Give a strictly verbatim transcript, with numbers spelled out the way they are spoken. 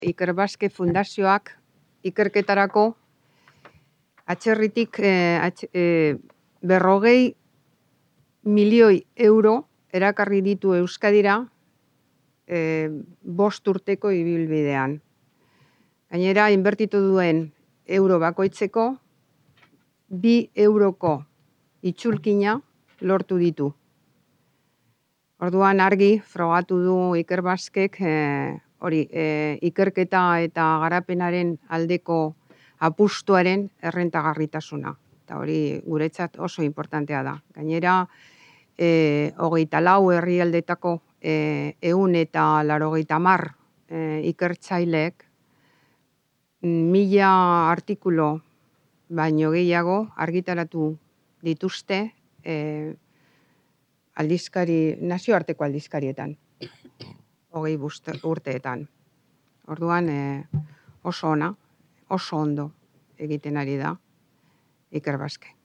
Ikerbasque Fundazioak ikerketarako atzerritik eh, atx, eh, berrogei milioi euro erakarri ditu Euskadira eh, bost urteko ibilbidean. Gainera, inbertitu duen euro bakoitzeko bi euroko itzulkina lortu ditu. Orduan argi frogatu du Ikerbasquek eh, hori eh, ikerketa eta garapenaren aldeko apustuaren errentagarritasuna. Eta hori guretzat oso importantea da. Gainera, eh, hogeita lau herrialdetako eh, ehun eta laurogeita hamar eh, ikertzaileek mila artikulu baino gehiago argitaratu dituzte eh, aldizkari, nazioarteko aldizkarietan, hogei urteetan. Orduan eh, oso ona, oso ondo egiten ari da Ikerbasque.